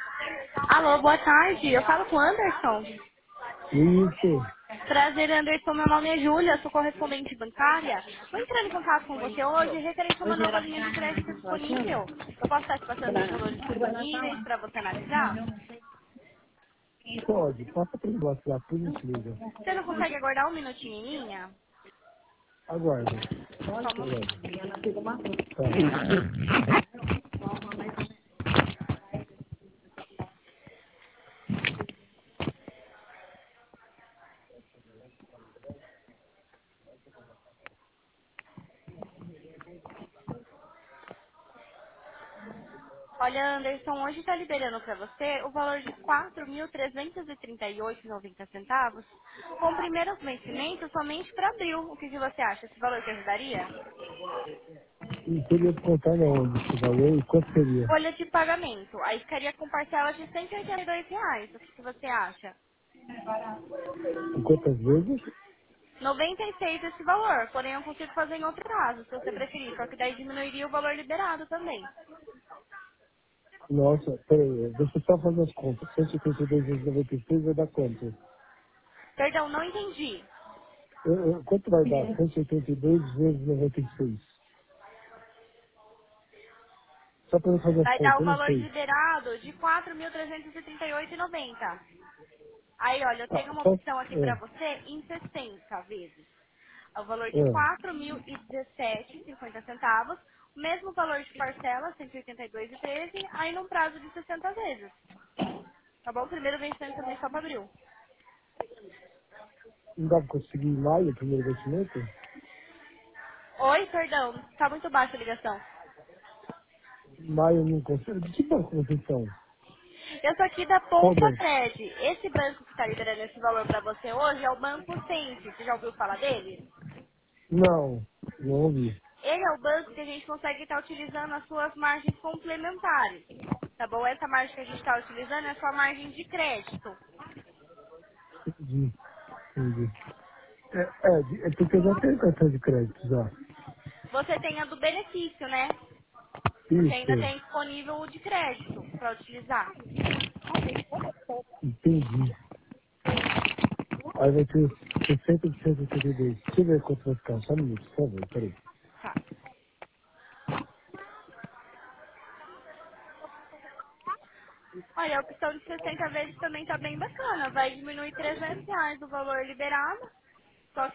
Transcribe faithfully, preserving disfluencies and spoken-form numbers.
Alô, boa tarde. Eu falo com o Anderson. Isso. Prazer, Anderson. Meu nome é Júlia, sou correspondente bancária. Estou entrando em contato com você hoje referente a uma nova linha de crédito disponível. Eu posso estar te passando os valores disponíveis para você analisar? Pode. Passa para o WhatsApp, por gentileza. Você não consegue aguardar um minutinho em linha? Aguardo. Só um Aguardo. momentinho. Tá. Olha, Anderson, hoje está liberando para você o valor de quatro mil trezentos e trinta e oito reais e noventa centavos, com primeiros vencimentos somente para abril. O que, que você acha? Esse valor te ajudaria? E teria que contar na onde esse valor e quanto seria? Folha de pagamento. Aí ficaria com parcelas de cento e oitenta e dois reais. O que, que você acha? Em quantas vezes? noventa e seis esse valor, porém eu consigo fazer em outro prazo, se você preferir. Só que daí diminuiria o valor liberado também. Nossa, peraí, deixa eu só fazer as contas. cento e oitenta e dois vezes noventa e seis vai dar quanto? Perdão, não entendi. Eu- eu- quanto vai dar? cento e oitenta e dois vezes noventa e seis. Só para eu fazer as Vai dar contas, o eu não valor sei. liberado de quatro mil trezentos e trinta e oito reais e noventa centavos. Aí, olha, eu Ah, tenho uma só. opção aqui pra É, você em sessenta vezes. É o valor de é. quatro mil e dezessete reais e cinquenta centavos. O mesmo valor de parcela, cento e oitenta e dois reais e treze centavos, aí num prazo de sessenta vezes. Tá bom? Primeiro vencimento também só pra abril. Não dá para conseguir em maio o primeiro investimento? Oi, perdão. Tá muito baixa a ligação. Em maio eu não consigo. De que banco vocês são? Eu sou aqui da Qual Ponta banco? Cred. Esse banco que está liberando esse valor para você hoje é o Banco Sense. Você já ouviu falar dele? Não, não ouvi. Ele é o banco que a gente consegue estar utilizando as suas margens complementares. Tá bom? Essa margem que a gente está utilizando é a sua margem de crédito. Entendi, entendi. É, é, de- é porque eu já tenho cartão de crédito já. Você tem a do benefício, né? Você ainda Isso, tem disponível o de crédito para utilizar. entendi. Aí vai ter sessenta de cento e oitenta e dois. Deixa eu ver quanto vai ficar. Só um minuto, por favor, peraí. Tá. Olha, a opção de sessenta vezes também tá bem bacana. Vai diminuir trezentos reais o valor liberado.